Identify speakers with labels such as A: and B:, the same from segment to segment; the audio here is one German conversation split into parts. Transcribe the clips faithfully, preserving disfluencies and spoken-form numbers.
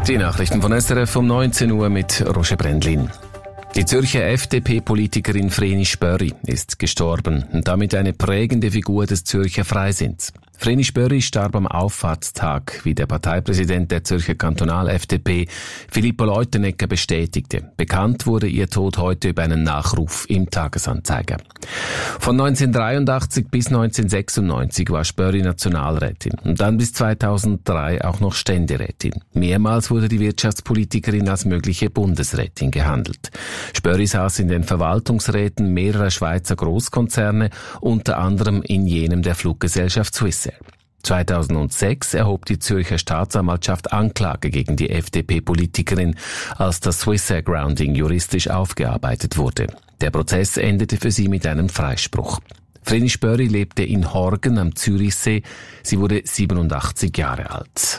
A: Die Nachrichten von S R F um neunzehn Uhr mit Roger Brendlin. Die Zürcher F D P-Politikerin Vreni Spörri ist gestorben und damit eine prägende Figur des Zürcher Freisinns. Vreni Spörri starb am Auffahrtstag, wie der Parteipräsident der Zürcher Kantonal-F D P, Filippo Leutenegger, bestätigte. Bekannt wurde ihr Tod heute über einen Nachruf im Tagesanzeiger. Von neunzehnhundertdreiundachtzig bis neunzehnhundertsechsundneunzig war Spörri Nationalrätin und dann bis zweitausenddrei auch noch Ständerätin. Mehrmals wurde die Wirtschaftspolitikerin als mögliche Bundesrätin gehandelt. Spörri saß in den Verwaltungsräten mehrerer Schweizer Großkonzerne, unter anderem in jenem der Fluggesellschaft Swissair. zweitausendsechs erhob die Zürcher Staatsanwaltschaft Anklage gegen die F D P-Politikerin, als das Swissair Grounding juristisch aufgearbeitet wurde. Der Prozess endete für sie mit einem Freispruch. Vreni Spörri lebte in Horgen am Zürichsee. Sie wurde siebenundachtzig Jahre alt.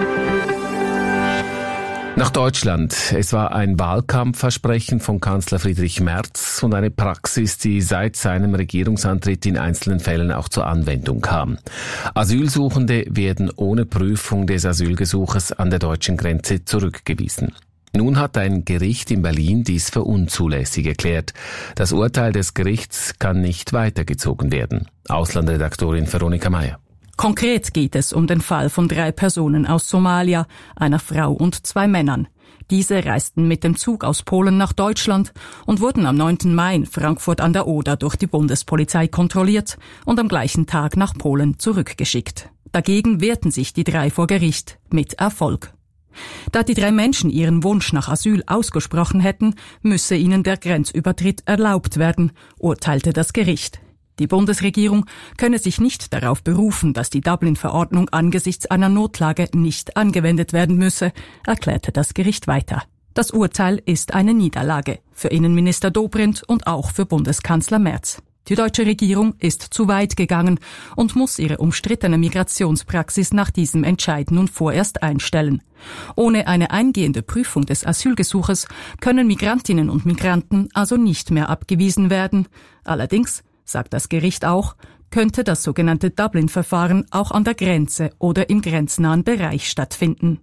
A: Nach Deutschland. Es war ein Wahlkampfversprechen von Kanzler Friedrich Merz und eine Praxis, die seit seinem Regierungsantritt in einzelnen Fällen auch zur Anwendung kam. Asylsuchende werden ohne Prüfung des Asylgesuches an der deutschen Grenze zurückgewiesen. Nun hat ein Gericht in Berlin dies für unzulässig erklärt. Das Urteil des Gerichts kann nicht weitergezogen werden. Auslandredaktorin Veronika Meyer.
B: Konkret geht es um den Fall von drei Personen aus Somalia, einer Frau und zwei Männern. Diese reisten mit dem Zug aus Polen nach Deutschland und wurden am neunten Mai in Frankfurt an der Oder durch die Bundespolizei kontrolliert und am gleichen Tag nach Polen zurückgeschickt. Dagegen wehrten sich die drei vor Gericht, mit Erfolg. Da die drei Menschen ihren Wunsch nach Asyl ausgesprochen hätten, müsse ihnen der Grenzübertritt erlaubt werden, urteilte das Gericht. Die Bundesregierung könne sich nicht darauf berufen, dass die Dublin-Verordnung angesichts einer Notlage nicht angewendet werden müsse, erklärte das Gericht weiter. Das Urteil ist eine Niederlage für Innenminister Dobrindt und auch für Bundeskanzler Merz. Die deutsche Regierung ist zu weit gegangen und muss ihre umstrittene Migrationspraxis nach diesem Entscheid nun vorerst einstellen. Ohne eine eingehende Prüfung des Asylgesuches können Migrantinnen und Migranten also nicht mehr abgewiesen werden. Allerdings, sagt das Gericht auch, könnte das sogenannte Dublin-Verfahren auch an der Grenze oder im grenznahen Bereich stattfinden.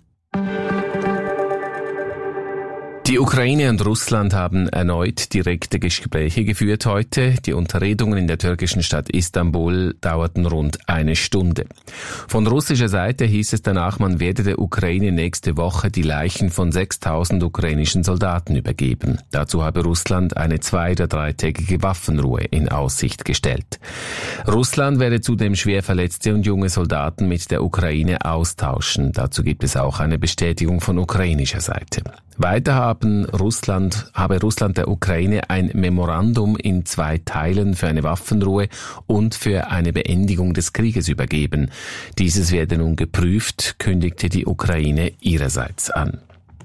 A: Die Ukraine und Russland haben erneut direkte Gespräche geführt heute. Die Unterredungen in der türkischen Stadt Istanbul dauerten rund eine Stunde. Von russischer Seite hieß es danach, man werde der Ukraine nächste Woche die Leichen von sechstausend ukrainischen Soldaten übergeben. Dazu habe Russland eine zwei- oder dreitägige Waffenruhe in Aussicht gestellt. Russland werde zudem schwer verletzte und junge Soldaten mit der Ukraine austauschen. Dazu gibt es auch eine Bestätigung von ukrainischer Seite. Weiter haben Russland, habe Russland der Ukraine ein Memorandum in zwei Teilen für eine Waffenruhe und für eine Beendigung des Krieges übergeben. Dieses werde nun geprüft, kündigte die Ukraine ihrerseits an.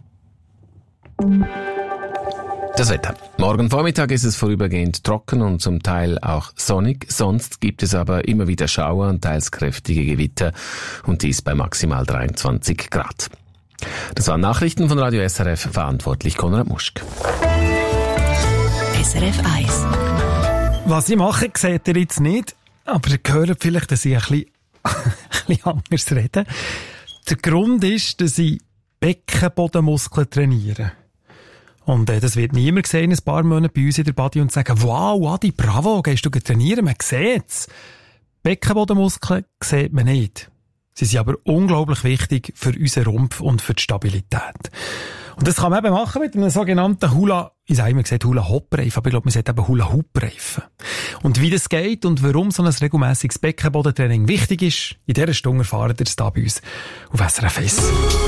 A: Das Wetter. Morgen Vormittag ist es vorübergehend trocken und zum Teil auch sonnig. Sonst gibt es aber immer wieder Schauer und teils kräftige Gewitter und dies bei maximal dreiundzwanzig Grad. Das waren Nachrichten von Radio S R F, verantwortlich Konrad Muschk.
C: S R F eins.
D: Was ich mache, seht ihr jetzt nicht, aber ihr hört vielleicht, dass ich ein bisschen, ein bisschen anders rede. Der Grund ist, dass ich Beckenbodenmuskeln trainiere. Und äh, das wird niemand sehen in ein paar Monaten bei uns in der Body und sagen, wow, Adi, bravo, gehst du trainieren? Man sieht's. Beckenbodenmuskeln sieht man nicht. Sie sind aber unglaublich wichtig für unseren Rumpf und für die Stabilität. Und das kann man eben machen mit einem sogenannten Hula, ich sage immer gesagt Hula-Hoop-Reifen, aber ich glaube, man sagt eben Hula-Hoop-Reifen. Und wie das geht und warum so ein regelmässiges Beckenbodentraining wichtig ist, in dieser Stunde erfahren ihr es hier bei uns auf S R F eins.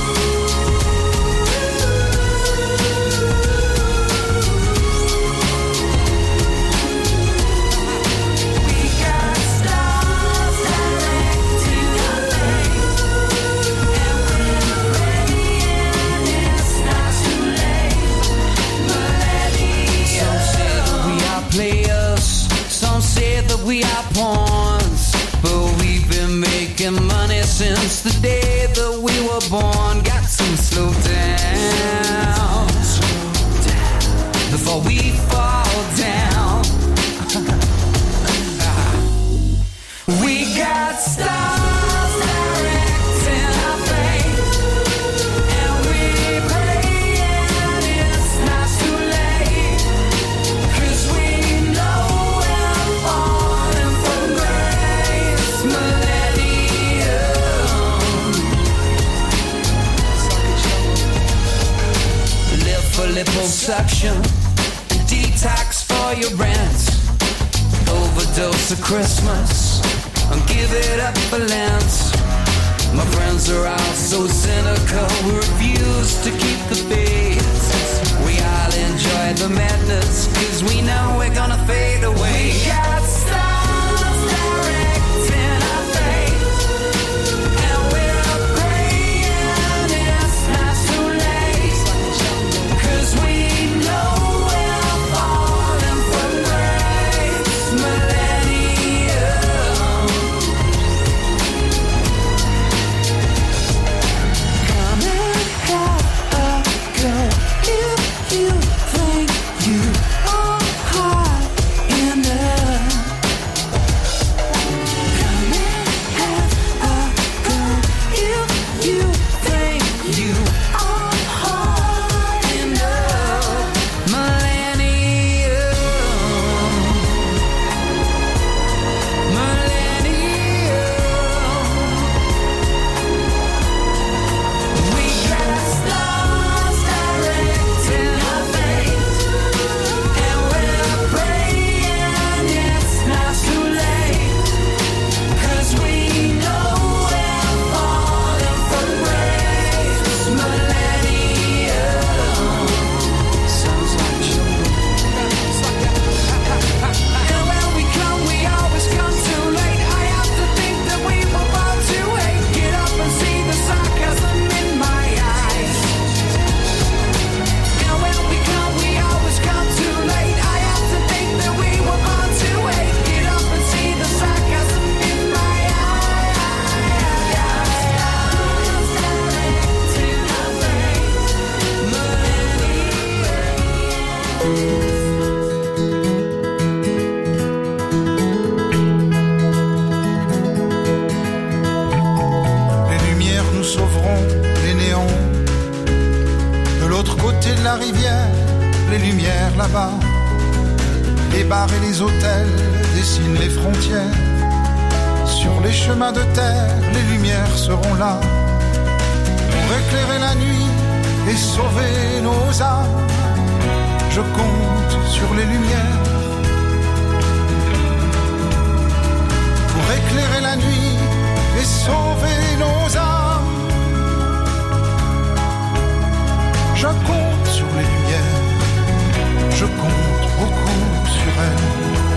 E: We are pawns, but we've been making money since the day that we were born. Got to slow down before we fall down. We got stars directing our fate, and we liposuction, detox for your rent, overdose of Christmas, and give it up for Lent. My friends are all so cynical, we refuse to keep the faith. We all enjoy the madness, cause we know we're gonna fade away. We got stars directing our fate, and we're praying it's not too late, cause we know we're falling from grace. Millennium, come and have a go if you think you are hot enough. Come and have a go if you think you are hot enough. Millennium, millennium. We got stars directing our fate, and we're praying it's not too late, cause we know we're falling from grace. Millennium, sounds like children. And when we come, we always come too late. I have to think that we were born to hate. Get up and see the sarcasm in my eyes. And when we come, we always come too late. I have to think that we were born to hate. Get up and see the sarcasm in my
C: Les lumières nous sauveront, les néons. De l'autre côté de la rivière, les lumières là-bas. Les bars et les hôtels dessinent les frontières. Sur les chemins de terre, les lumières seront là pour éclairer la nuit et sauver nos âmes. Je compte sur les lumières pour éclairer la nuit et sauver nos âmes. Je compte sur les lumières, je compte beaucoup sur elles.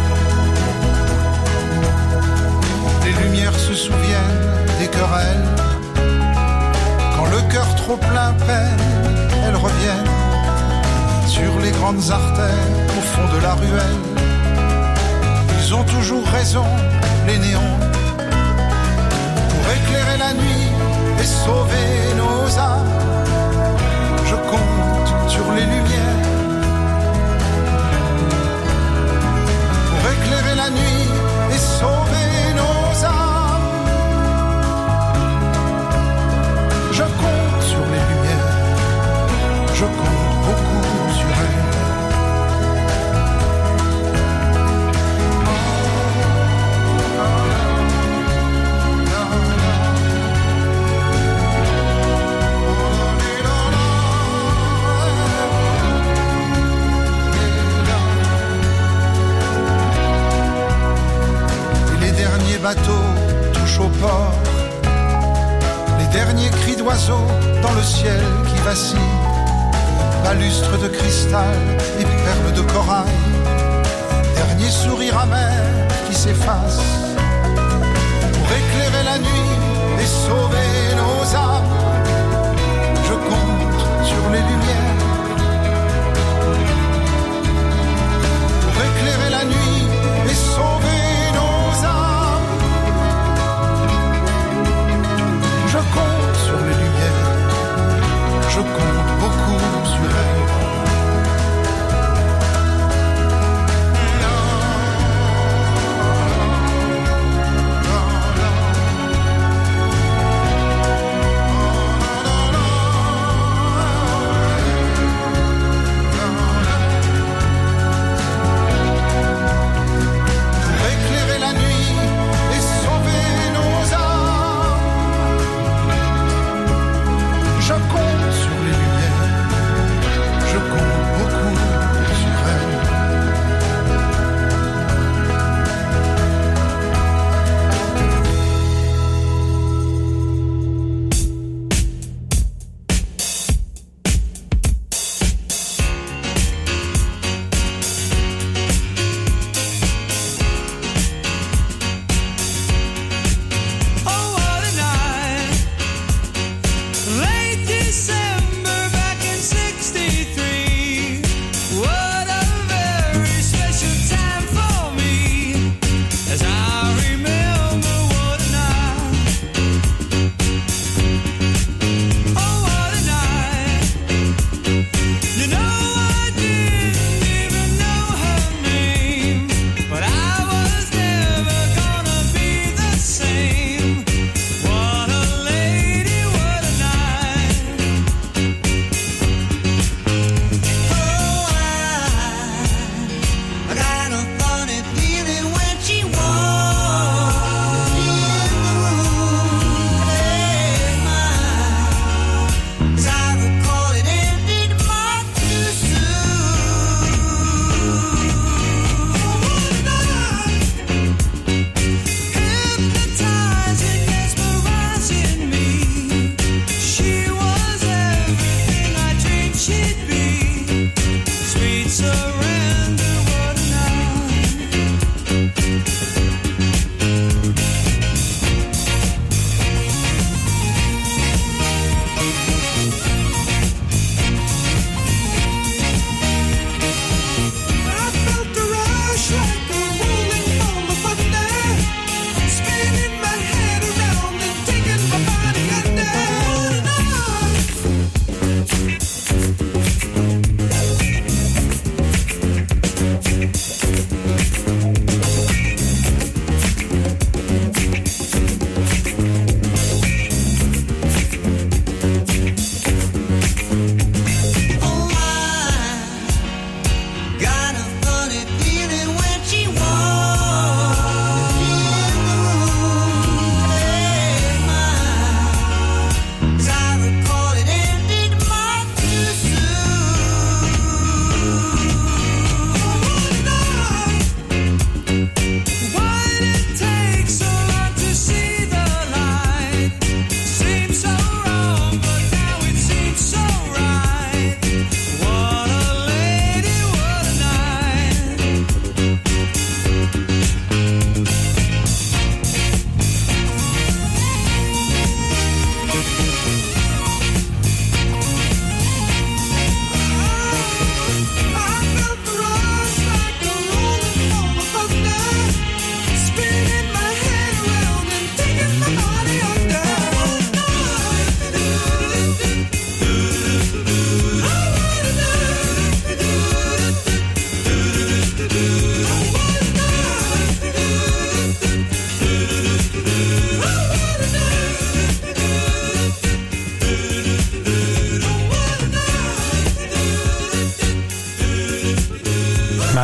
C: Les lumières se souviennent des querelles. Quand le cœur trop plein peine, elles reviennent sur les grandes artères au fond de la ruelle. Ils ont toujours raison, les néons, pour éclairer la nuit et sauver nos âmes. Je compte sur les lumières pour éclairer la nuit et sauver nos âmes. Je compte sur les lumières, je compte beaucoup sur elles. Les bateaux touchent au port, les derniers cris d'oiseaux dans le ciel qui vacille, balustres de cristal et perles de corail, dernier sourire amer qui s'efface pour éclairer la nuit et sauver nos âmes. Je compte sur les lumières pour éclairer la nuit et sauver nos âmes. Je compte sur les lumières, je compte beaucoup sur elles.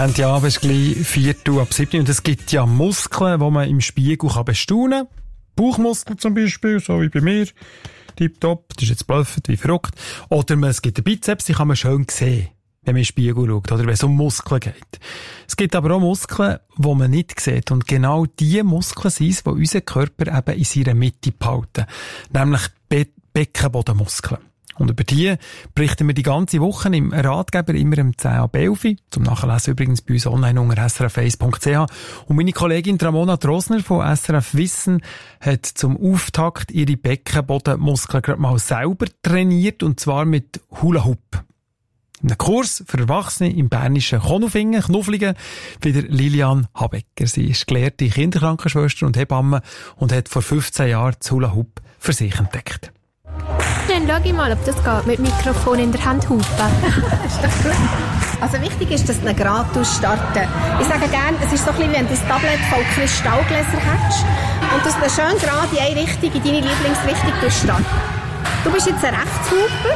D: Montagabend ist gleich Viertel ab sieben und es gibt ja Muskeln, die man im Spiegel kann bestaunen kann. Bauchmuskeln zum Beispiel, so wie bei mir. Tipptopp, das ist jetzt bluffend, wie verrückt. Oder es gibt einen Bizeps, die kann man schön sehen, wenn man in den Spiegel schaut, oder wenn es um Muskeln geht. Es gibt aber auch Muskeln, die man nicht sieht. Und genau diese Muskeln sind es, die unseren Körper eben in seiner Mitte behalten. Nämlich Be- Beckenbodenmuskeln. Und über die berichten wir die ganze Woche im Ratgeber immer um zehn ab elf. Zum Nachlesen übrigens bei uns online unter s r f eins punkt c h. Und meine Kollegin Ramona Drosner von S R F Wissen hat zum Auftakt ihre Beckenbodenmuskeln gerade mal selber trainiert, und zwar mit Hula Hoop. Ein Kurs für Erwachsene im bernischen Konufingen, Knufflingen, bei der Lilian Habecker. Sie ist gelehrte Kinderkrankenschwester und Hebamme und hat vor fünfzehn Jahren das Hula Hoop für sich entdeckt.
F: Dann schau ich mal, ob das geht, mit Mikrofon in der Hand hupen. Ist das gut? Also wichtig ist, dass du ihn gerade starten. Ich sage gerne, es ist so ein bisschen, wie wenn du ein Tablet voll Kristallgläser hättest und dass du schön gerade in eine Richtung, in deine Lieblingsrichtung starten. Du bist jetzt ein Rechtshuper.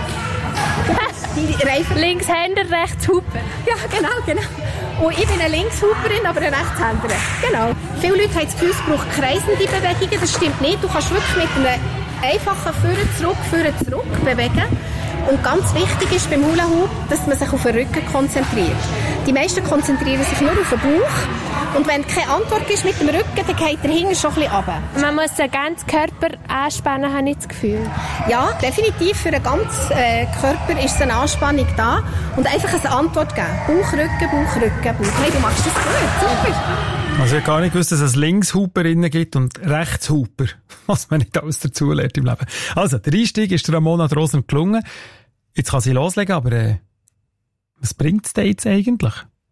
G: Linkshänder, Rechtshuper.
F: Ja, genau, genau. Und ich bin eine Linkshuperin, aber eine Rechtshänderin. Genau. Viele Leute haben das Gefühl, es braucht kreisende Bewegungen. Das stimmt nicht. Du kannst wirklich mit einem einfachen Führen, zurück, Führen, zurück bewegen. Und ganz wichtig ist beim Hula Hoop, dass man sich auf den Rücken konzentriert. Die meisten konzentrieren sich nur auf den Bauch. Und wenn keine Antwort ist mit dem Rücken, dann geht der Hinter schon ein bisschen runter.
G: Man muss den ganzen Körper anspannen, habe ich das Gefühl.
F: Ja, definitiv. Für den ganzen äh, Körper ist eine Anspannung da. Und einfach eine Antwort geben. Bauch, Rücken, Bauch, Rücken, Bauch. Hey, du machst das gut. Super.
D: Also ich habe gar nicht gewusst, dass es Linkshuperinnen gibt und Rechtshuper, was man nicht alles dazu lernt im Leben. Also, der Einstieg ist der Ramona Drosner gelungen. Jetzt kann sie loslegen, aber äh, was bringt es denn jetzt eigentlich?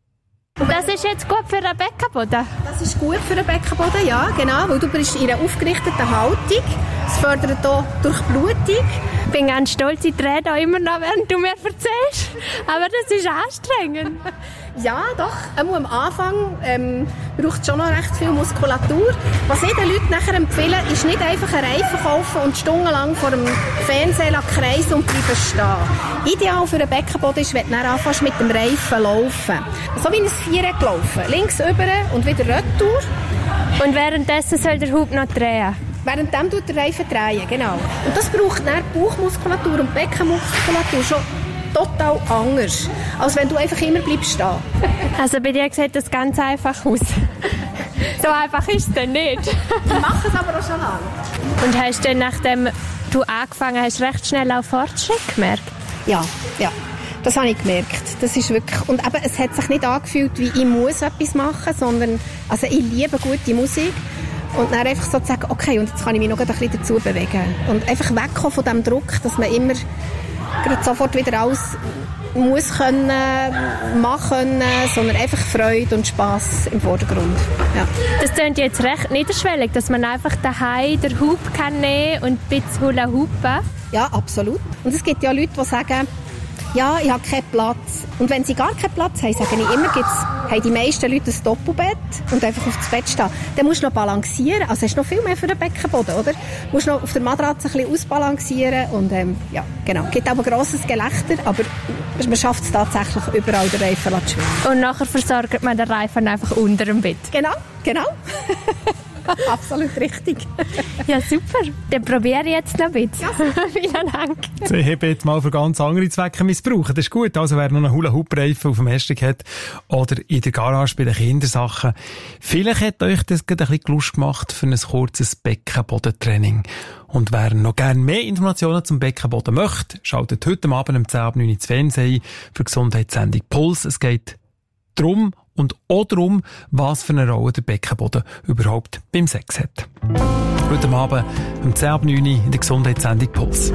G: Das ist jetzt gut für den Beckenboden?
F: Das ist gut für den Beckenboden, ja, genau, weil du bist in einer aufgerichteten Haltung. Es fördert auch Durchblutung.
G: Ich bin ganz stolz, ich drehe da immer noch, während du mir erzählst. Aber das ist anstrengend.
F: Ja, doch. Am Anfang ähm, braucht es schon noch recht viel Muskulatur. Was ich den Leuten nachher empfehle, ist nicht einfach einen Reifen kaufen und stundenlang vor dem Fernseher kreisen und bleiben stehen. Ideal für einen Beckenboden ist, wenn du dann anfängst mit dem Reifen laufen. So wie ein Viereck laufen. Links über und wieder retour.
G: Und währenddessen soll der Hub noch drehen?
F: Währenddem tut der Reifen drehen, genau. Und das braucht dann Bauchmuskulatur und Beckenmuskulatur schon total anders, als wenn du einfach immer bleibst stehen.
G: Also bei dir sieht das ganz einfach aus. So einfach ist es dann nicht.
F: Ich mache es aber auch schon lange.
G: Und hast du, nachdem du angefangen hast, recht schnell auch Fortschritt gemerkt?
F: Ja, ja. Das habe ich gemerkt. Das ist wirklich, und eben, es hat sich nicht angefühlt, wie ich muss etwas machen, sondern also ich liebe gute Musik. Und dann einfach so zu sagen, okay, und jetzt kann ich mich noch ein bisschen dazu bewegen. Und einfach wegkommen von dem Druck, dass man immer gerade sofort wieder alles muss können, machen können, sondern einfach Freude und Spass im Vordergrund. Ja.
G: Das klingt jetzt recht niederschwellig, dass man einfach daheim den Hub kann nehmen und ein bisschen Hula hoopen.
F: Ja, absolut. Und es gibt ja Leute, die sagen, ja, ich habe keinen Platz. Und wenn sie gar keinen Platz haben, sage ich immer, gibt's, haben die meisten Leute ein Doppelbett und einfach auf das Bett stehen. Dann musst du noch balancieren. Also hast du noch viel mehr für den Beckenboden, oder? Du musst noch auf der Matratze ein bisschen ausbalancieren. Und ähm, ja, genau. Es gibt aber grosses Gelächter, aber man schafft es tatsächlich, überall den Reifen zu schwimmen.
G: Und nachher versorgt man den Reifen einfach unter dem Bett.
F: Genau, genau. Absolut richtig.
G: Ja, super. Dann probiere ich jetzt noch ein bisschen. Ja. Vielen Dank.
D: Sie haben jetzt mal für ganz andere Zwecke missbrauchen. Das ist gut. Also, wer noch einen Hula-Hoop-Reifen auf dem Hestig hat oder in der Garage bei den Kindersachen, vielleicht hat euch das gerade ein bisschen Lust gemacht für ein kurzes Beckenbodentraining. Und wer noch gerne mehr Informationen zum Beckenboden möchte, schaltet heute Abend um zehn ab neun ins Fernsehen für die Gesundheitssendung Puls. Es geht darum, und auch darum, was für eine Rolle der Beckenboden überhaupt beim Sex hat. Heute Abend um zehn ab neun in der Gesundheitssendung Puls.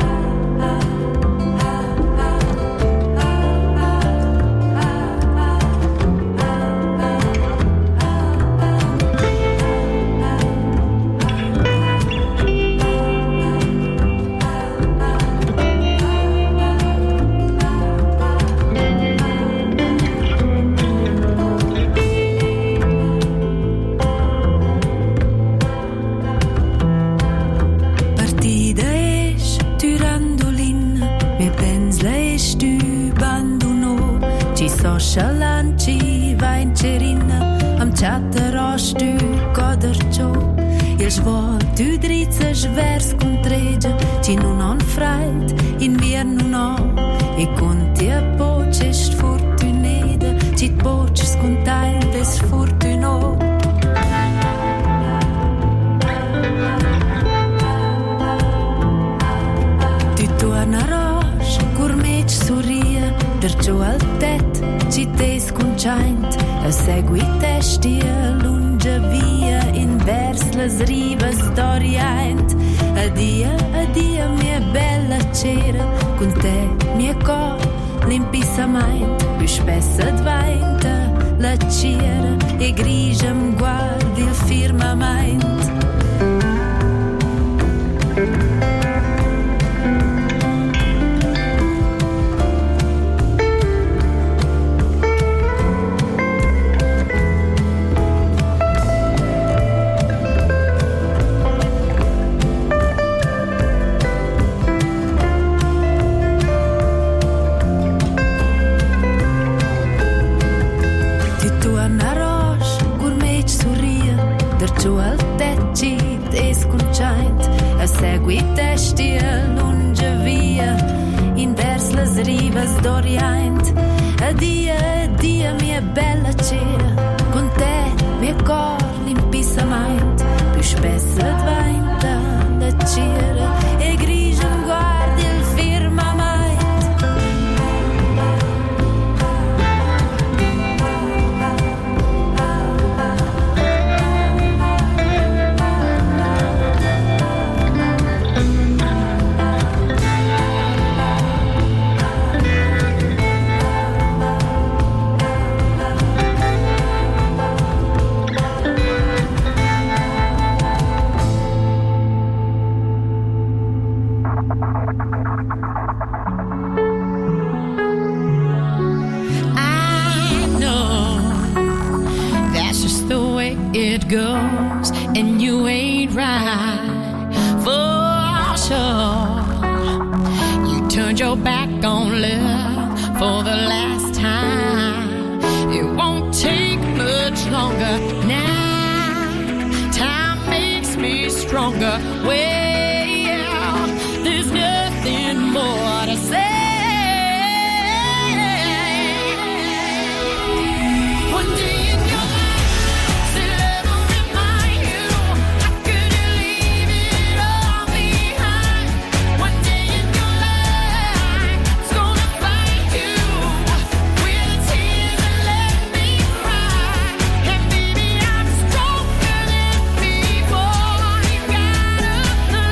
H: Scialanci va in chatterò stu coderciò il svol tu drizza svers contreggia ci non han freit in mir non ho e con te poce sfortuneda ci poce scontai des fortuno tu tornerò curmec sorria perciò al tet ci te sconciant a segui testia lunge via in vers las rivas d'orient addio addio mia bella cera con te mia cor limpissamint più spessa dvainta la cera e grigia m guardi il firmament segui testia lunge via in vers las rivas d'orient addio addio mia bella cera con te mia cor limpissamint più spessa dvainta la cera e grigia guardi il firmament it goes and you ain't right for sure. You turned your back on love for the last time. It won't take much longer now. Time makes me stronger. Well, there's nothing more to say. One day
I: Gotta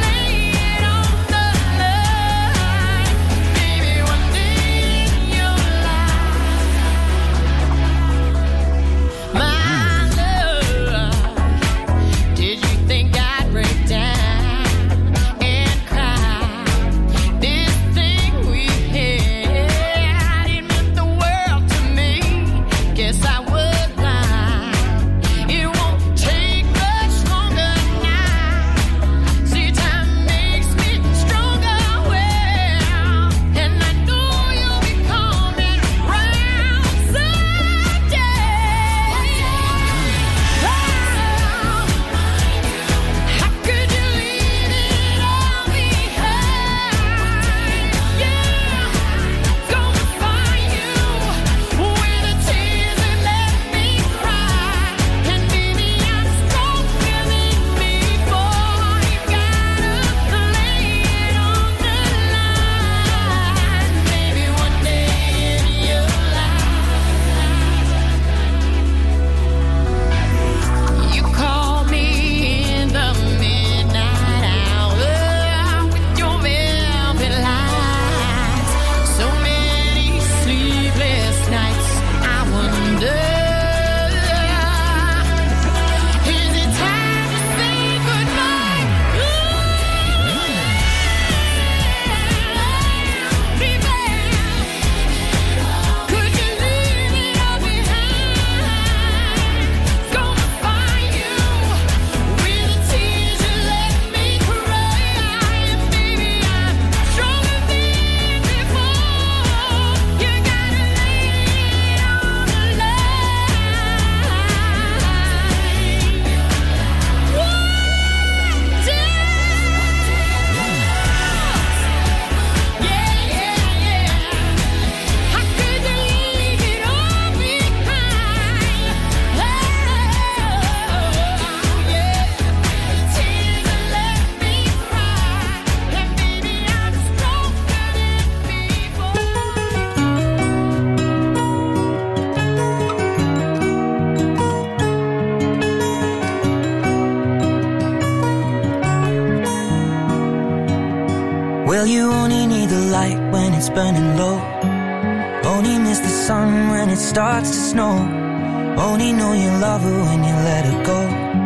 I: Well, you only need the light when it's burning low. Only miss the sun when it starts to snow. Only know you love her when you let her go.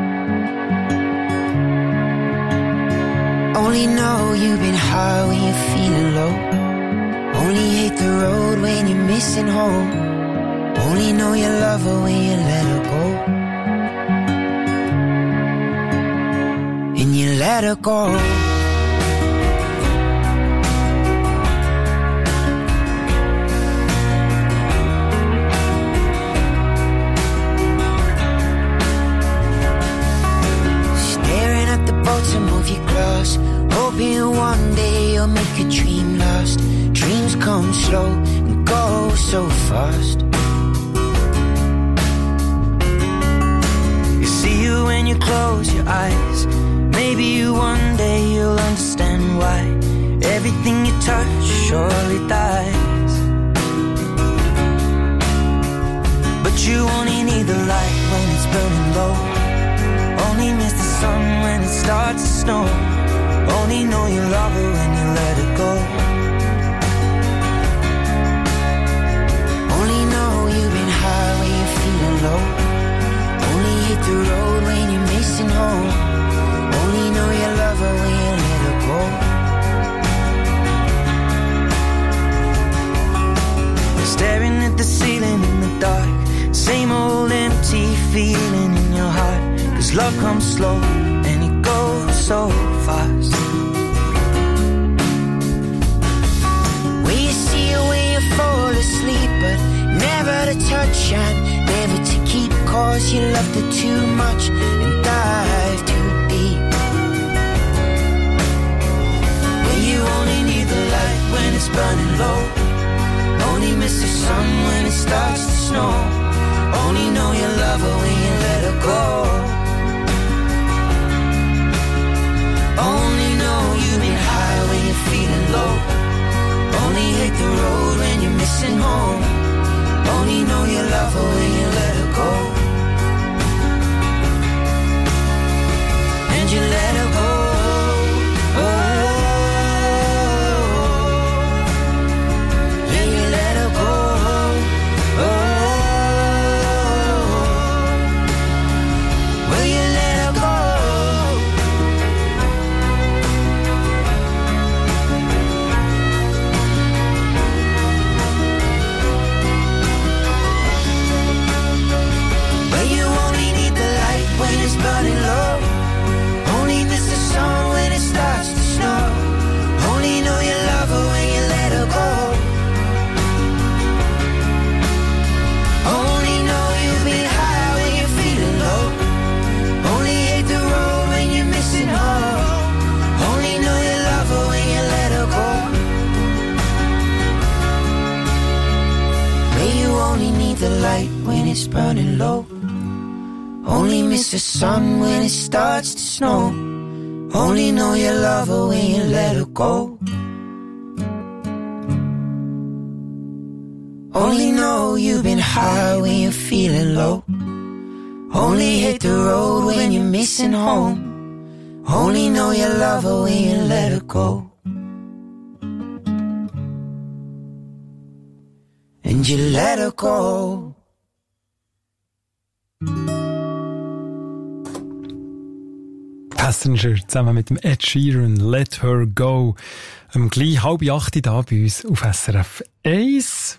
J: Only know you've been high when you're feeling low. Only hate the road when you're missing home. Only know you love her when you let her go. And you let her go. To move your glass, hoping one day you'll make a dream last. Dreams come slow and go so fast. You see you when you close your eyes. Maybe you one day you'll understand why everything you touch surely dies. But you only need the light when it's burning low. Only miss the sun when it starts to snow. Only know you love her when you let her go. Only know you've been high when you're feeling low. Only hit the road when you're missing home. Only know you love her when you let her
I: go. Staring at the ceiling in the dark. Same old empty feeling in your heart. Cause love comes slow and it goes so fast.
J: When you see her when you fall asleep, but never to touch and never to keep. Cause you loved her too much and dive too deep.
I: When you only need the light when it's burning low. Only miss the sun when it starts to snow. Only know you love her when you let her go. Only know you've been high when you're feeling low. Only hate the road when you're missing home. Only know you love her when you let her go. And you let her go. Oh, yeah, you let her go. Oh, will you let her go? Burning low. Only miss the sun when it starts to snow. Only know you love her when you let her go. Only know you've been high when you're feeling low. Only hate the road when you're missing home. Only know you love her when you let her go.
J: Where you only need the light when it's burning low. Only miss the sun when it starts to snow. Only know you love her when you let her go. Only know you've been high when you're feeling low. Only hate the road when you're missing home. Only know you love her when you let her go. And you let her go.
D: Passenger zusammen mit dem Ed Sheeran, Let Her Go. Um gleich halb acht da bei uns auf S R F eins.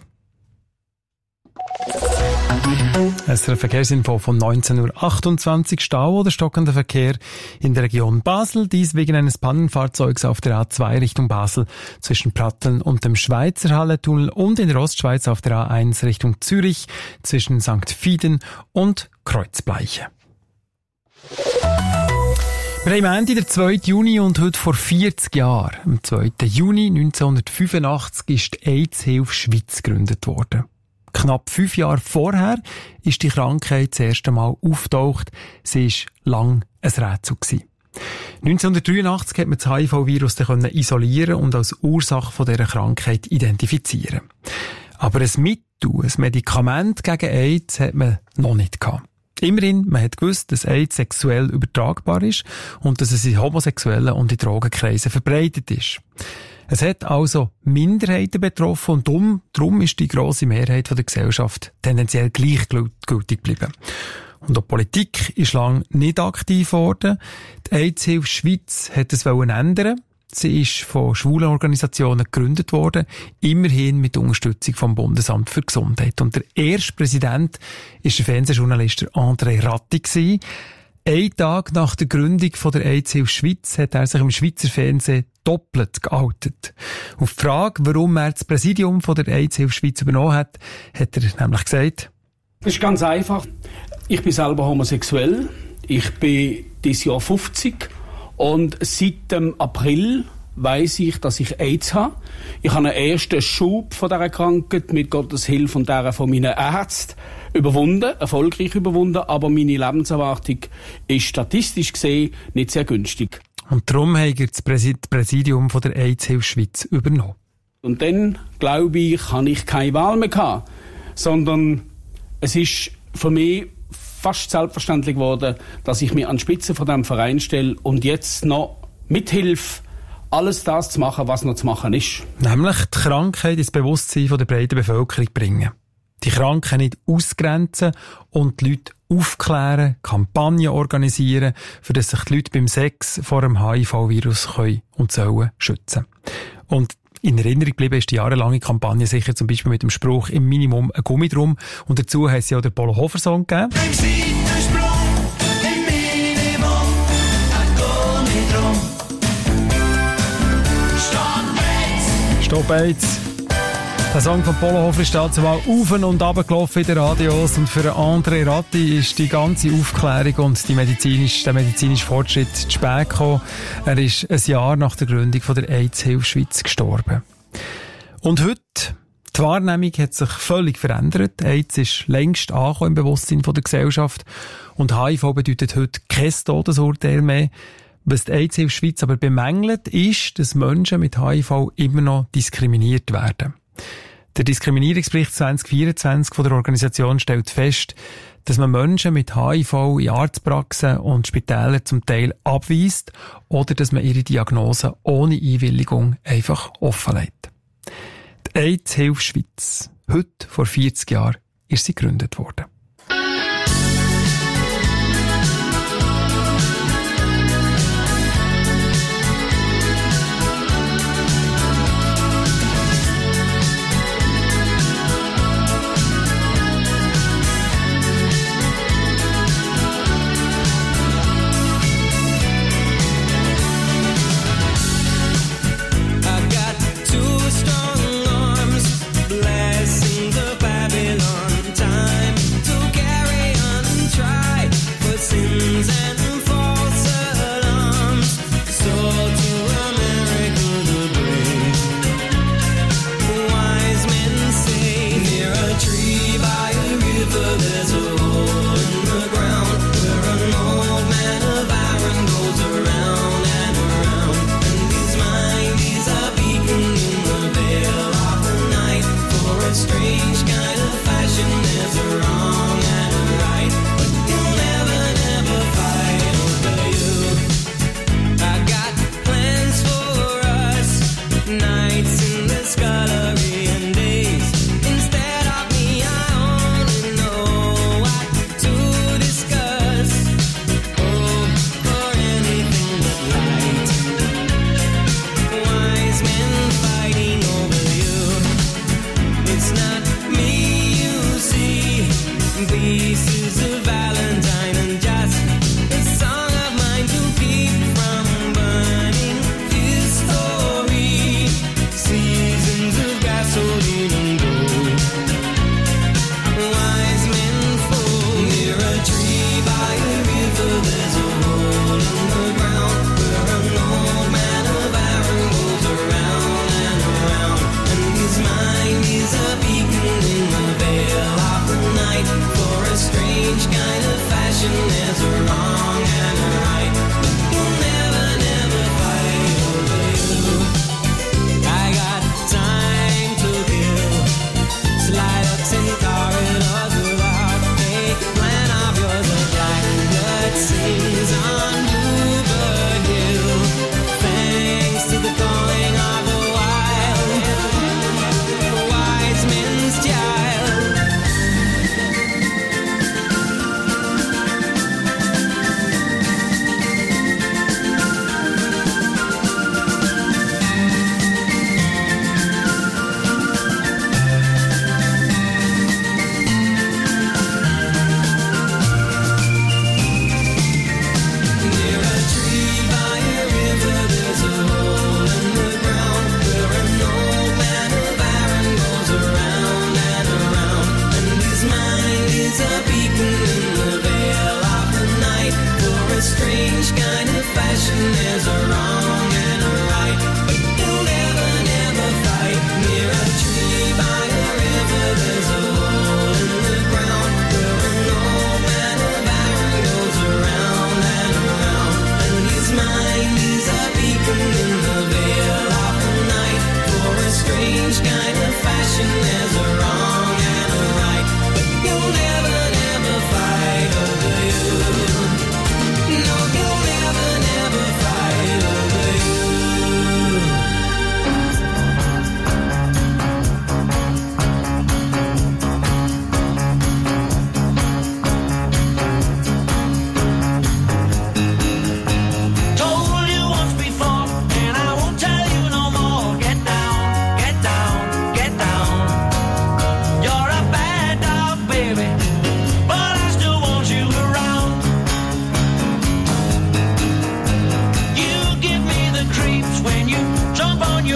D: S R F Verkehrsinfo von neunzehn Uhr achtundzwanzig. Stau oder stockender Verkehr in der Region Basel. Dies wegen eines Pannenfahrzeugs auf der A zwei Richtung Basel zwischen Pratteln und dem Schweizer Halletunnel und in der Ostschweiz auf der A eins Richtung Zürich zwischen Sankt Fieden und Kreuzbleiche. Wir haben am Ende der zweiten Juni und heute vor vierzig Jahren, am zweiten Juni neunzehnhundertfünfundachtzig, ist die AIDS-Hilfe Schweiz gegründet worden. Knapp fünf Jahre vorher ist die Krankheit das erste Mal aufgetaucht. Sie war lang ein Rätsel gewesen. neunzehnhundertdreiundachtzig konnte man das H I V-Virus isolieren und als Ursache von dieser Krankheit identifizieren. Aber ein Mittel, ein Medikament gegen AIDS hat man noch nicht gehabt. Immerhin, man hat gewusst, dass AIDS sexuell übertragbar ist und dass es in homosexuellen und in Drogenkreisen verbreitet ist. Es hat also Minderheiten betroffen und darum, darum ist die grosse Mehrheit der Gesellschaft tendenziell gleichgültig geblieben. Und auch die Politik ist lange nicht aktiv geworden. Die AIDS-Hilfe Schweiz hat es ändern. Sie ist von schwulen Organisationen gegründet worden, immerhin mit Unterstützung vom Bundesamt für Gesundheit. Und der erste Präsident war der Fernsehjournalist André Ratti. Ein Tag nach der Gründung von der AIDS-Hilfe Schweiz hat er sich im Schweizer Fernsehen doppelt geoutet. Auf die Frage, warum er das Präsidium von der AIDS-Hilfe Schweiz übernommen hat, hat er nämlich gesagt:
K: Das ist ganz einfach. Ich bin selber homosexuell. Ich bin dieses Jahr fünfzig. Und seit dem April weiss ich, dass ich AIDS habe. Ich habe einen ersten Schub von dieser Krankheit mit Gottes Hilfe und der von meinen Ärzten überwunden, erfolgreich überwunden, aber meine Lebenserwartung ist statistisch gesehen nicht sehr günstig.
D: Und darum hat er das Präsidium von der AIDS-Hilfe Schweiz übernommen.
K: Und dann, glaube ich, habe ich keine Wahl mehr gehabt, sondern es ist für mich fast selbstverständlich geworden, dass ich mich an die Spitze von diesem Verein stelle und jetzt noch mithilfe, alles das zu machen, was noch zu machen ist.
D: Nämlich die Krankheit ins Bewusstsein der breiten Bevölkerung bringen. Die Kranken nicht ausgrenzen und die Leute aufklären, Kampagnen organisieren, für dass sich die Leute beim Sex vor dem H I V-Virus können und sollen schützen. Und in Erinnerung geblieben ist die jahrelange Kampagne sicher zum Beispiel mit dem Spruch «Im Minimum ein Gummi drum». Und dazu hat es ja auch den Polo Hofer Song gegeben.
E: Im Minimum ein Gummi drum.
D: Stopp jetzt! Der Song von Polo Hofer ist dazu mal auf und runter gelaufen in den Radios und für André Ratti ist die ganze Aufklärung und die medizinische, der medizinische Fortschritt zu spät gekommen. Er ist ein Jahr nach der Gründung von der AIDS-Hilfe Schweiz gestorben. Und heute, die Wahrnehmung hat sich völlig verändert. AIDS ist längst angekommen im Bewusstsein der Gesellschaft und H I V bedeutet heute kein Todesurteil mehr. Was die AIDS-Hilfe Schweiz aber bemängelt, ist, dass Menschen mit H I V immer noch diskriminiert werden. Der Diskriminierungsbericht zwanzig vierundzwanzig von der Organisation stellt fest, dass man Menschen mit H I V in Arztpraxen und Spitälern zum Teil abweist oder dass man ihre Diagnose ohne Einwilligung einfach offenlegt. Die AIDS-Hilfe Schweiz. Heute, vor vierzig Jahren, ist sie gegründet worden.
E: Strong arms blessing the Babylon time to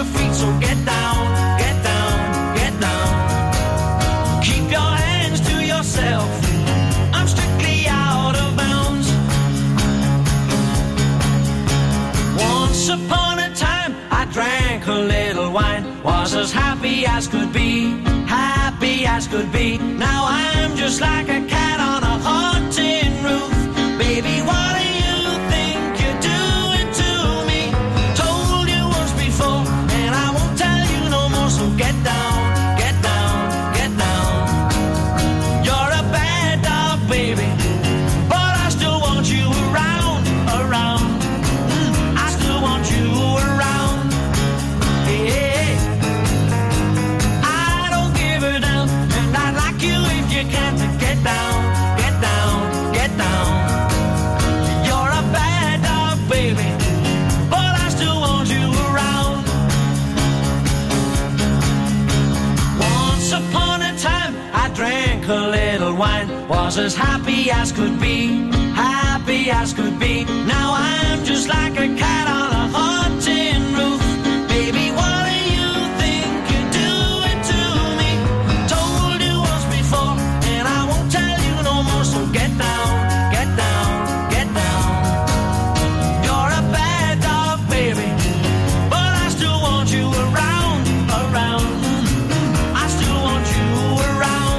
E: your feet, so get down, get down, get down. Keep your hands to yourself. I'm strictly out of bounds. Once upon a time, I drank a little wine, was as happy as could be, happy as could be. Now I'm just like a cat on a haunted roof. Baby, what do you think you're doing to me? Told you once before, and I won't tell you no more, so get down, get down, get down. You're a bad dog, baby, but I still want you around, around. Mm, I still want you around. Yeah, I don't give a damn, and I'd like you if you can to get down, get down, get down. You're a bad dog, baby, but I still want you around. Once upon a time, I drank a little wine, was as happy as could be, happy as could be. Now I'm just like a cat on a haunted roof. Baby, what do you think you're doing to me? Told you once before, and I won't tell you no more, so get down, get down, get down. You're a bad dog, baby, but I still want you around, around. Mm, I still want you around.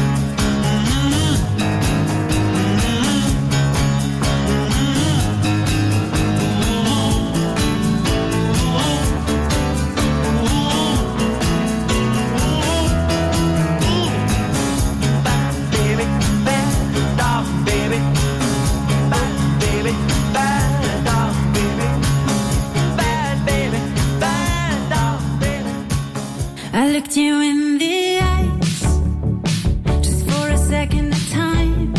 E: Bad baby, bad dog, baby. Bad baby, bad dog, baby. Bad baby, bad dog, baby.
H: I looked you in the eyes, just for a second of time.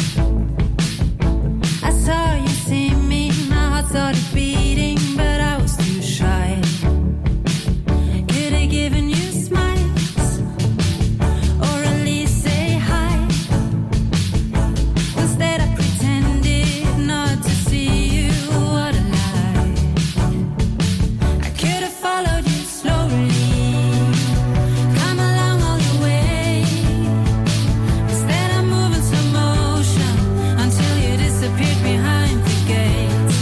H: I saw you see me, my heart started beating, but I was too shy. Could have given you smiles, or at least say hi. Instead I pretended not to see you, what a lie. I could have followed you slowly, come along all the way. Instead I'm moving slow motion until you disappeared behind the gate.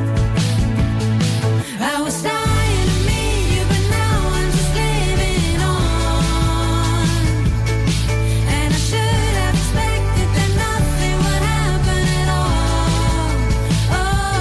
H: I was dying to meet you, but now I'm just living on. And I should have expected that nothing would happen at all. Oh,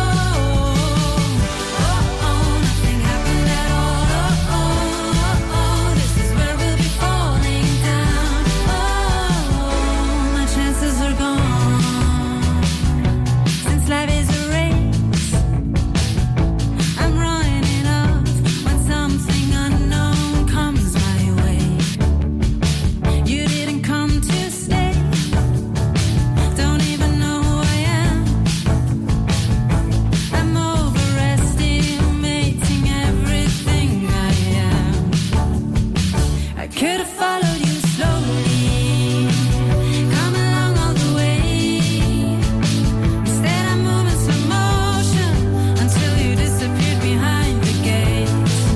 H: oh, oh, nothing happened at all. Oh, oh, oh, this is where we'll be falling down. Oh, my chances are gone. Since life is a race, I'm running it off when something unknown comes my way. You didn't come to stay, don't even know who I am. I'm overestimating everything I am. I could have followed you slowly, come along all the way. Instead I'm moving slow motion until you disappeared behind the gate.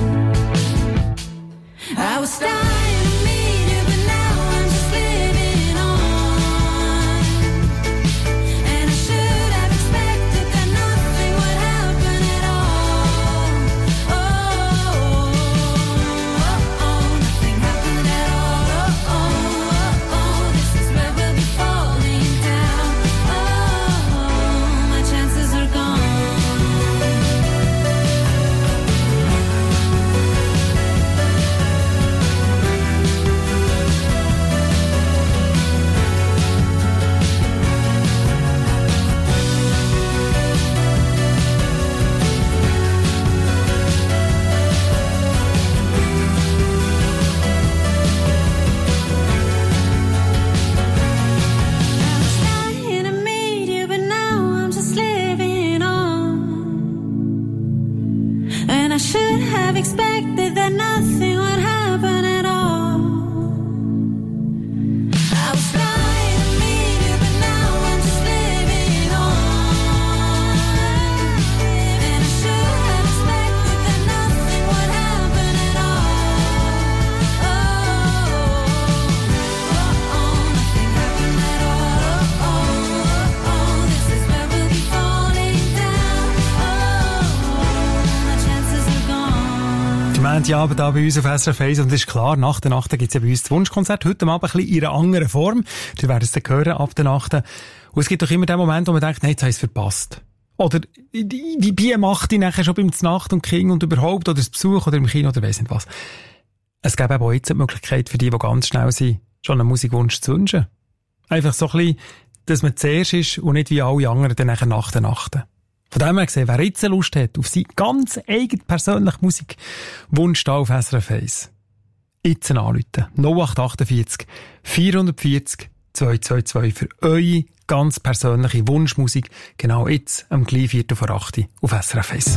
H: I was dying to meet you, but now I'm just living on. And I should have expected that nothing would happen at all. Oh, oh, oh, oh, nothing happened at all. Oh, oh, oh, this is where we'll be falling down. Oh, my chances are gone. I was dying to meet you, but now I'm just living on. And I should have expected that nothing would happen at all. I was dying to meet you, but now I'm just living on. And I should have expected that nothing would happen at all.
D: Montagabend hier bei uns auf S R F eins und es ist klar, nach der Nacht gibt es ja bei uns das Wunschkonzert. Heute Abend ein bisschen in einer anderen Form. Wir werden es dann hören ab der Nacht. Und es gibt doch immer den Moment, wo man denkt, nein, jetzt habe ich es verpasst. Oder wie, wie macht ich nachher schon beim Znacht und King und überhaupt, oder das Besuch oder im Kino oder weiss nicht was. Es gäbe eben auch jetzt die Möglichkeit für die, die ganz schnell sind, schon einen Musikwunsch zu wünschen. Einfach so ein bisschen, dass man zuerst ist und nicht wie alle anderen dann nachher nach der Nacht. Von dem her gesehen, wer jetzt Lust hat auf seinen ganz eigenen persönlichen Musikwunsch da auf S R F eins, jetzt anrufen. null acht achtundvierzig vierhundertvierzig zweihundertzweiundzwanzig für eure ganz persönliche Wunschmusik. Genau jetzt, am gleich Viertel vor acht auf S R F eins.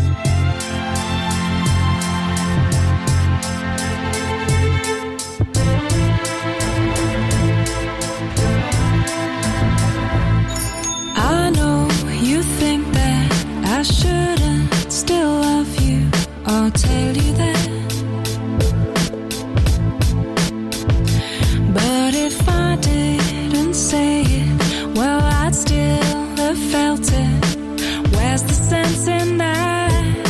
H: I shouldn't still love you or tell you that. But if I didn't say it, well, I'd still have felt it. Where's the sense in that?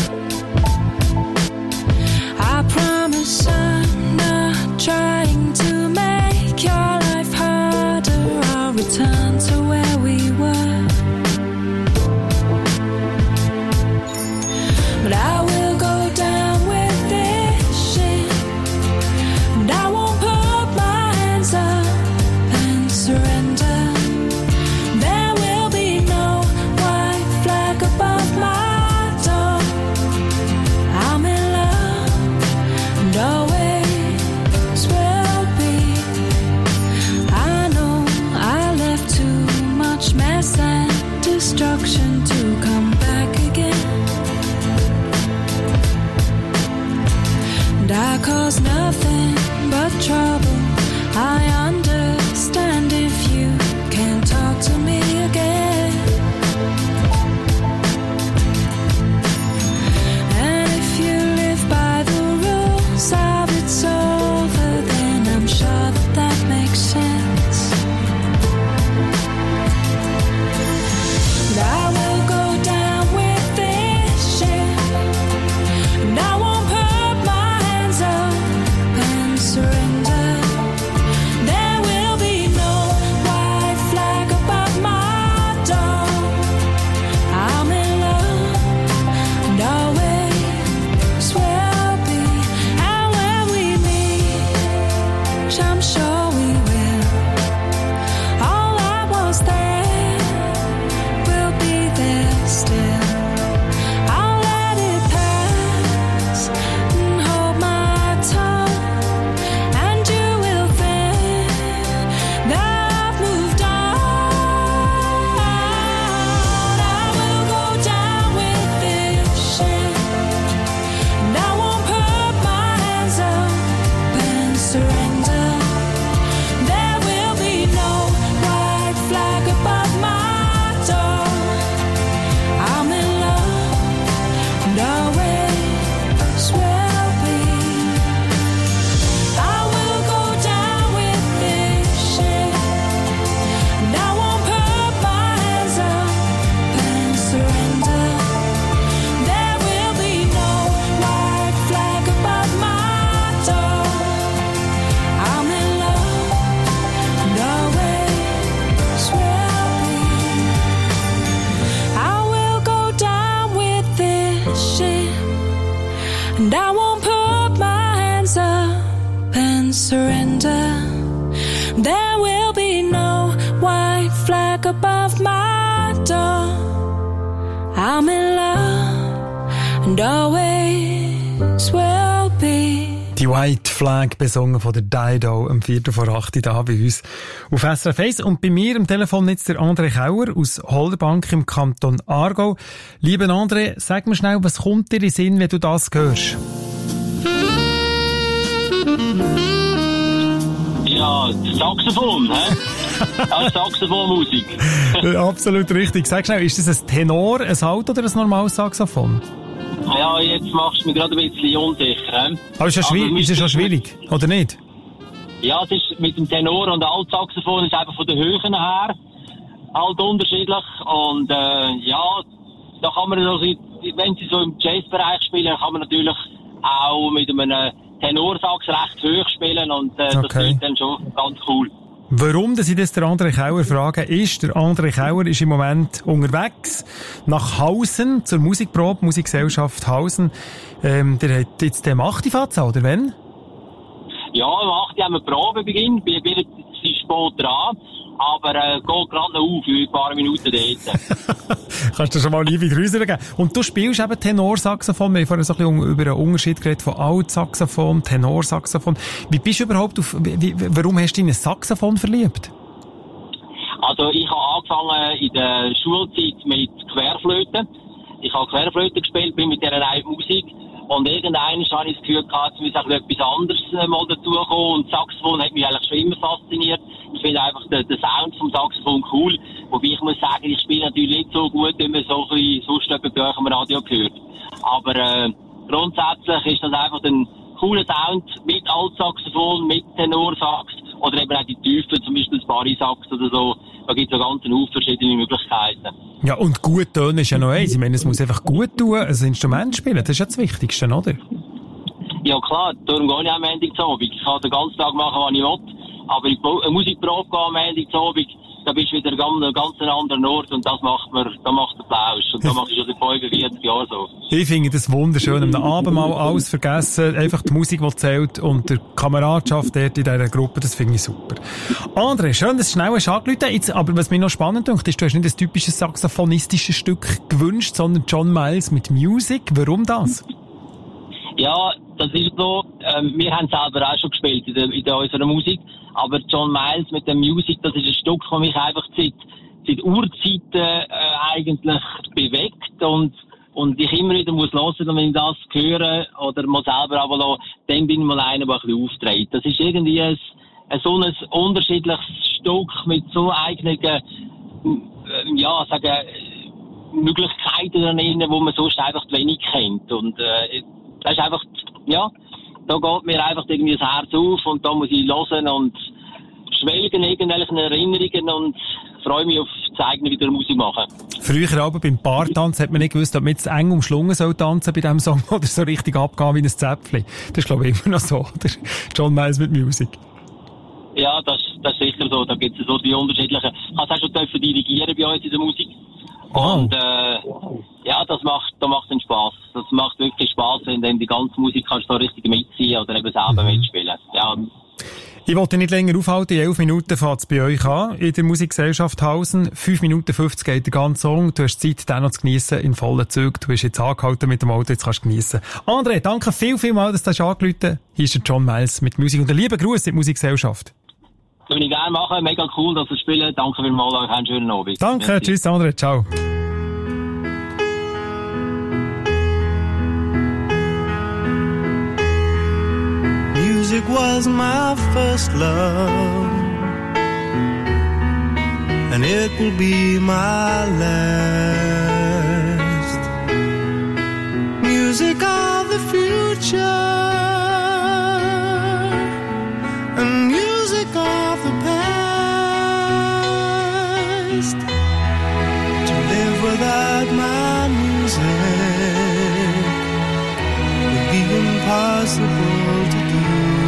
H: I promise I'm not trying to make your life harder. I'll return to where we were. But I will go down with this shit, and I won't put my hands up and surrender. There will be no white flag above my door. I'm in love and always will be. I know I left too much mess and destruction to come back again. And I cause nothing but trouble. I understand if you can't talk to me again. And if you live by the rules of it's over, then I'm sure that that makes sense. And I will go down with this shit, and I won't put my hands up and surrender. There will be no white flag above my door. I'm in love and always will be. And when we meet, which I'm sure we will, all I was there will be there still. I'll let it pass and hold my tongue, and you will think that I've moved on. I will go down with this shit, and I won't put my hands up and surrender. There will be no white flag above my door. I'm in love and always will be. I will go down with this shit, and I won't put my hands up and surrender. There will be no white flag above my door. I'm in love and always will be. I will go down with this shit, and I won't put my hands up and surrender. There will be no white flag above my door. I'm in love and always will be.
D: Die White Flag, besungen von der Dido, am Viertel vor acht da bei uns auf S R F eins. Und bei mir am Telefon jetzt der André Kauer aus Holderbank im Kanton Aargau. Lieber André, sag mir schnell, was kommt dir in den Sinn, wenn du das hörst?
L: Ja, das Saxophon, hä? Als Saxophonmusik.
D: Absolut richtig. Sag schnell, ist das ein Tenor, ein Alt- oder ein normales Saxophon?
L: Ja, jetzt machst du mich gerade ein bisschen unsicher. He?
D: Aber ist das schwierig, also, ist das schon schwierig, oder nicht?
L: Ja, es ist mit dem Tenor und Altsaxophon ist einfach von den Höhen her halt unterschiedlich. Und äh, ja, da kann man, also, wenn sie so im Jazzbereich spielen, kann man natürlich auch mit einem Tenorsax recht hoch spielen und äh, das
D: Okay.
L: ist dann schon ganz cool.
D: Warum, dass ich das der André Kauer frage, ist, der André Kauer ist im Moment unterwegs nach Hausen zur Musikprobe, Musikgesellschaft Hausen. Ähm, der hat jetzt den acht oder wenn?
L: Ja, am acht haben wir Probebeginn, wir sind spät dran, aber äh, geht gerade noch auf, für ein paar Minuten dort.
D: Kannst du schon mal Liebe Grüße geben. Und du spielst eben Tenorsaxophon. Wir haben vorhin so ein bisschen über einen Unterschied geredet von Altsaxophon, Tenorsaxophon. Wie bist du überhaupt auf, wie, warum hast du dich in ein Saxophon verliebt?
L: Also ich habe angefangen in der Schulzeit mit Querflöte. Ich habe Querflöte gespielt, bin mit dieser neuen Musik. Und irgendwann habe ich das Gefühl gehabt, es muss auch etwas anderes äh, mal dazukommen. Und Saxophon hat mich eigentlich schon immer fasziniert. Ich finde einfach den, den Sound vom Saxophon cool. Wobei ich muss sagen, ich spiele natürlich nicht so gut, wie man so ein bisschen sonst bei euch am Radio hört. Aber äh, grundsätzlich ist das einfach ein cooler Sound mit Altsaxophon, mit Tenorsax oder eben auch die Tiefen, zum Beispiel das Barisax oder so. Da gibt es ja ganz viele verschiedene Möglichkeiten.
D: Ja, und gut tönen ist ja noch eins. Ich meine, es muss einfach gut tun, ein Instrument spielen. Das ist ja das Wichtigste, oder?
L: Ja klar, darum gehe ich auch am Ende zu Abend. Ich kann den ganzen Tag machen, was ich will. Aber in die Musikprobe gehen am Ende zu Abend, da bist du wieder an einem ganz anderen Ort und das macht mir, da macht der Plausch. Und da mache ich schon seit fünfundvierzig Jahren so.
D: Ich finde das wunderschön. Am Abend mal alles vergessen, einfach die Musik, die zählt und die Kameradschaft dort in dieser Gruppe, das finde ich super. André, schön, dass du schnell hast angerufen. Jetzt, aber was mich noch spannend dünkt, ist, du hast nicht ein typisches saxophonistisches Stück gewünscht, sondern John Miles mit Music. Warum das?
L: Ja, das ist so, ähm, wir haben selber auch schon gespielt in, der, in der, unserer Musik, aber John Miles mit der Musik, das ist ein Stück, das mich einfach seit, seit Urzeiten äh, eigentlich bewegt und und ich immer wieder muss hören, und wenn ich das höre oder mal selber aber lasse, dann bin ich mal einer, der ein bisschen auftritt. Das ist irgendwie ein, ein so ein unterschiedliches Stück mit so eigenen, äh, ja, sagen, Möglichkeiten drin, wo man sonst einfach wenig kennt. Und äh, das ist einfach, ja, da geht mir einfach irgendwie das Herz auf und da muss ich hören und schwelgen irgendwelchen Erinnerungen und freue mich auf das eigene wieder Musik machen.
D: Früher aber beim Paartanz hat man nicht gewusst, ob man jetzt eng umschlungen soll tanzen bei diesem Song oder so richtig abgehen wie ein Zäpfchen. Das ist, glaube ich, immer noch so, oder? John Miles mit Music.
L: Ja, das, das ist sicher so. Da gibt es so die unterschiedlichen. Ich habe es auch schon dürfen dirigieren bei uns in der Musik.
D: Oh.
L: Und äh, ja, das macht, da macht dann Spass. Das macht wirklich Spass, wenn du die ganze Musik kannst so richtig mitziehen oder eben selber mhm. mitspielen. Ja.
D: Ich wollte nicht länger aufhalten. In elf Minuten fängt es bei euch an, in der Musikgesellschaft Hausen. fünf Minuten fünfzig geht der ganze Song. Du hast Zeit, den noch zu geniessen in vollen Zügen. Du bist jetzt angehalten mit dem Auto, jetzt kannst du geniessen. André, danke viel, viel mal, dass du das angerufen hast. Hier ist der John Miles mit Musik. Und einen lieben Gruß in die Musikgesellschaft.
L: Das würde ich gerne machen. Mega cool, dass ihr spielt. Danke vielmals. Euch einen schönen Abend.
D: Danke. Merci. Tschüss, André. Ciao.
M: Music was my first love, and it will be my last. Music of the future, and music of the past. To live without my music would be impossible to do.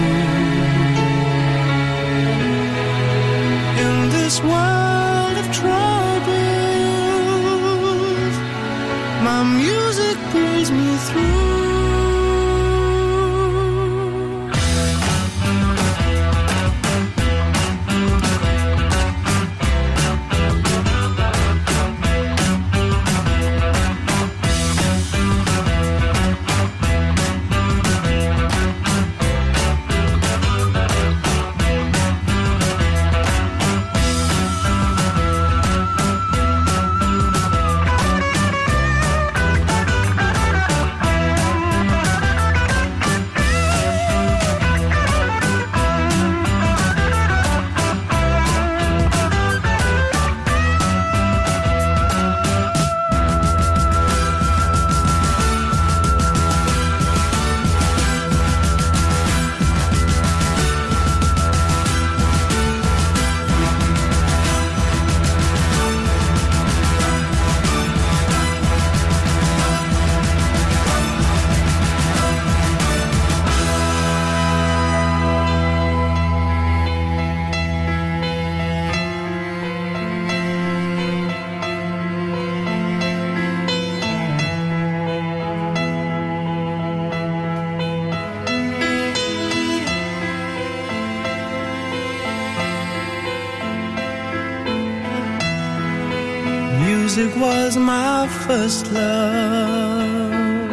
M: In this world of troubles, my music pulls me through. Music was my first love,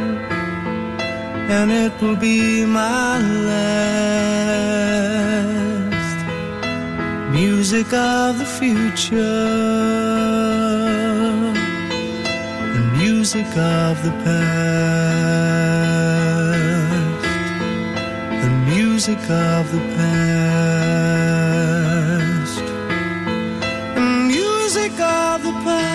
M: and it will be my last. Music of the future, the music of the past, the music of the past, the music of the past.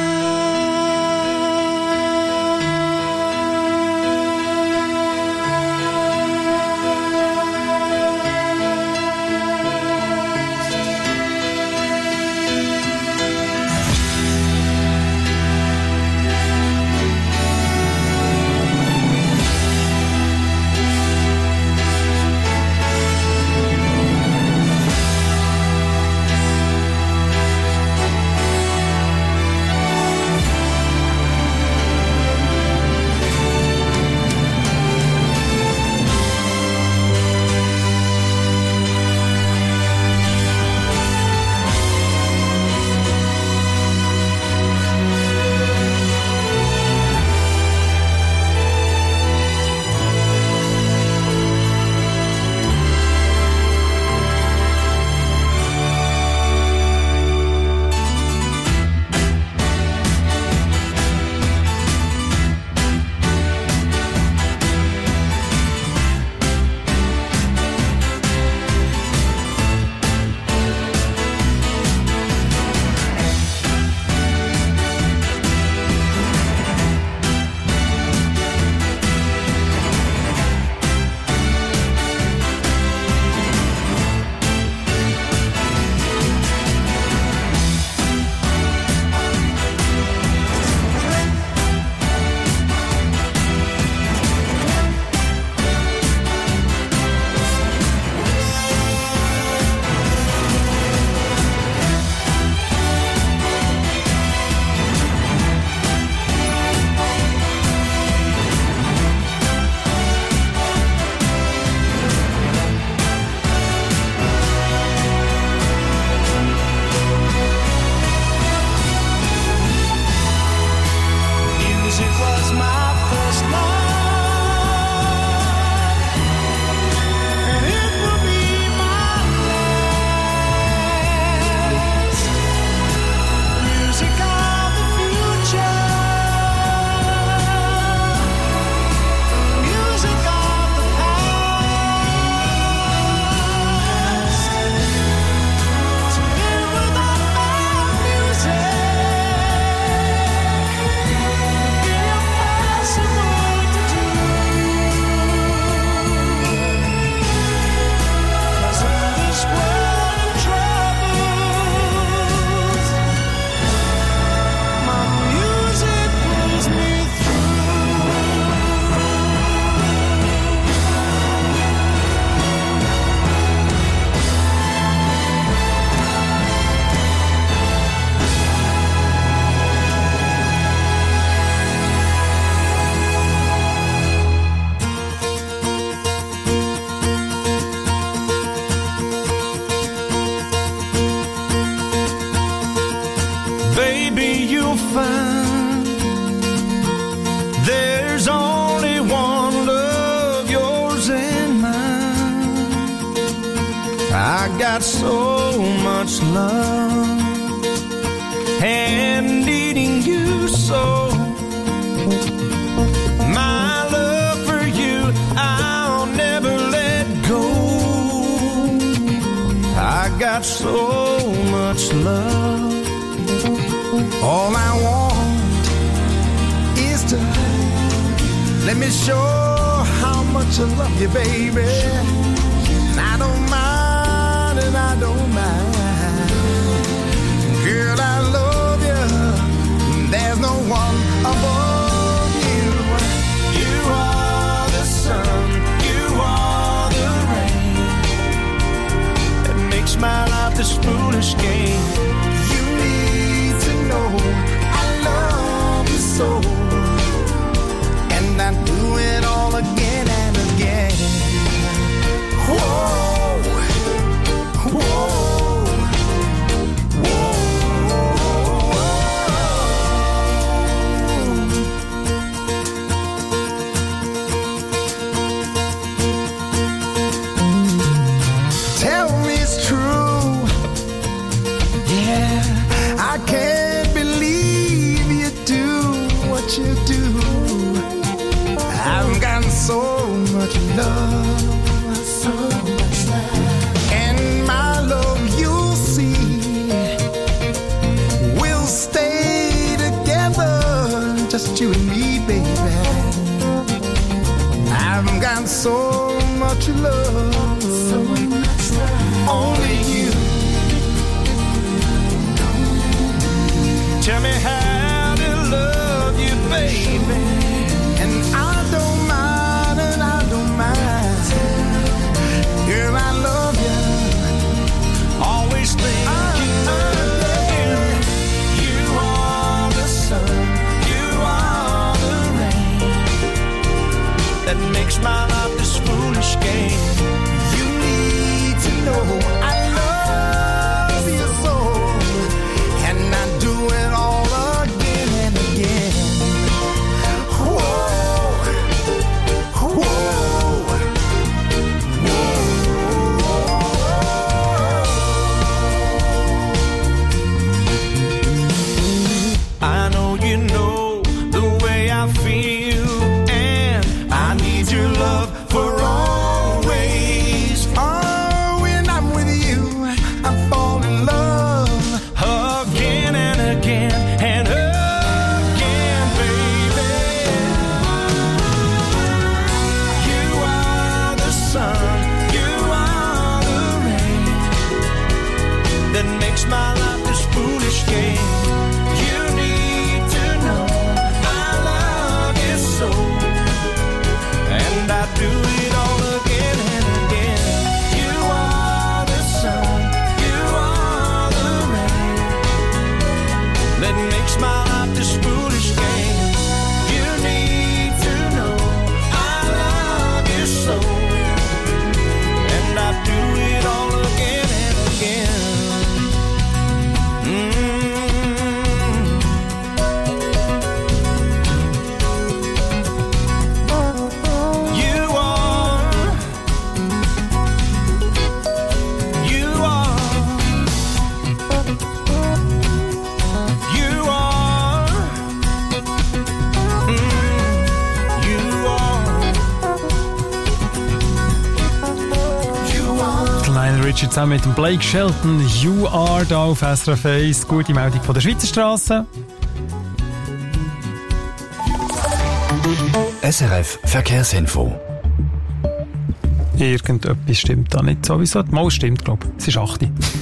N: got so much love and needing you so. My love for you, I'll never let go. I got so much love. All I want is to let me show how much I love you, baby. And I don't mind, and I don't mind. Girl, I love you. There's no one above you. You are the sun, you are the rain that makes my life this foolish game. You need to know I love you so, and I do it all again and again. Whoa. Whoa, whoa, whoa. so much love, so much love. And my love, you'll see, we'll stay together, just you and me, baby. I've got so much love, so much love. Only you. Tell me how to love you, baby. And I don't mind, and I don't mind. Girl, I love you. Always think you love you. You are the sun, you are the rain that makes my life this foolish game. You need to know I love you so, and I do it all again and again. I know you know the way I feel, and I need your love for always. Oh, when I'm with you, I fall in love again and again and again, baby. You are the sun, you are the rain that makes my life this foolish game. Do it all again and again. You are the sun, you are the rain that makes my life this foolish game. You need to know I love you so, and I do it all again and again. Mm-hmm.
D: Richard zusammen mit dem Blake Shelton. You are da auf S R F eins. Gute Meldung von der Schweizer Straße.
O: S R F Verkehrsinfo.
D: Irgendetwas stimmt da nicht sowieso. Mal stimmt, glaube ich. Es ist acht.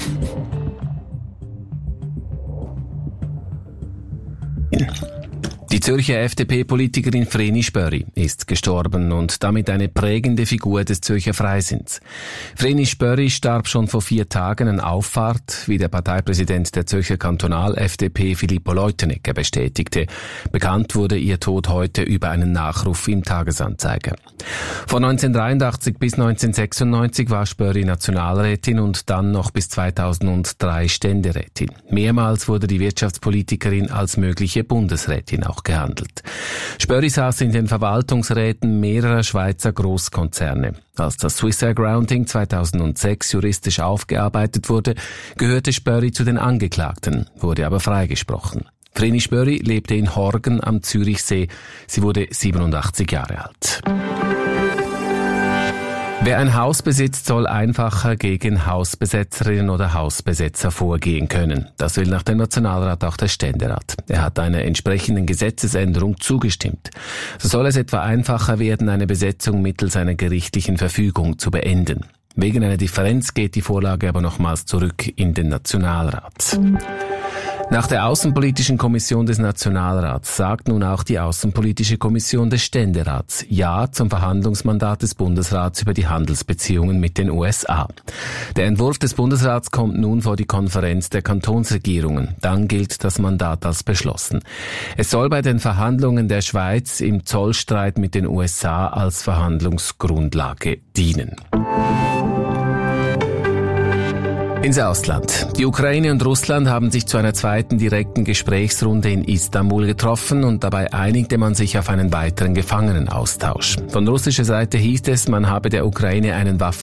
A: Die Zürcher F D P-Politikerin Vreni Spörri ist gestorben und damit eine prägende Figur des Zürcher Freisinns. Vreni Spörri starb schon vor vier Tagen an Auffahrt, wie der Parteipräsident der Zürcher Kantonal-F D P Filippo Leutenegger bestätigte. Bekannt wurde ihr Tod heute über einen Nachruf im Tagesanzeiger. Von neunzehnhundertdreiundachtzig bis neunzehnhundertsechsundneunzig war Spörri Nationalrätin und dann noch bis zweitausenddrei Ständerätin. Mehrmals wurde die Wirtschaftspolitikerin als mögliche Bundesrätin auch gehandelt. Spörri saß in den Verwaltungsräten mehrerer Schweizer Großkonzerne. Als das Swissair Grounding zweitausendsechs juristisch aufgearbeitet wurde, gehörte Spörri zu den Angeklagten, wurde aber freigesprochen. Vreni Spörri lebte in Horgen am Zürichsee. Sie wurde siebenundachtzig Jahre alt. Wer ein Haus besitzt, soll einfacher gegen Hausbesetzerinnen oder Hausbesetzer vorgehen können. Das will nach dem Nationalrat auch der Ständerat. Er hat einer entsprechenden Gesetzesänderung zugestimmt. So soll es etwa einfacher werden, eine Besetzung mittels einer gerichtlichen Verfügung zu beenden. Wegen einer Differenz geht die Vorlage aber nochmals zurück in den Nationalrat. Nach der Außenpolitischen Kommission des Nationalrats sagt nun auch die Außenpolitische Kommission des Ständerats Ja zum Verhandlungsmandat des Bundesrats über die Handelsbeziehungen mit den U S A. Der Entwurf des Bundesrats kommt nun vor die Konferenz der Kantonsregierungen. Dann gilt das Mandat als beschlossen. Es soll bei den Verhandlungen der Schweiz im Zollstreit mit den U S A als Verhandlungsgrundlage dienen. Ins Ausland. Die Ukraine und Russland haben sich zu einer zweiten direkten Gesprächsrunde in Istanbul getroffen und dabei einigte man sich auf einen weiteren Gefangenenaustausch. Von russischer Seite hieß es, man habe der Ukraine einen Waffen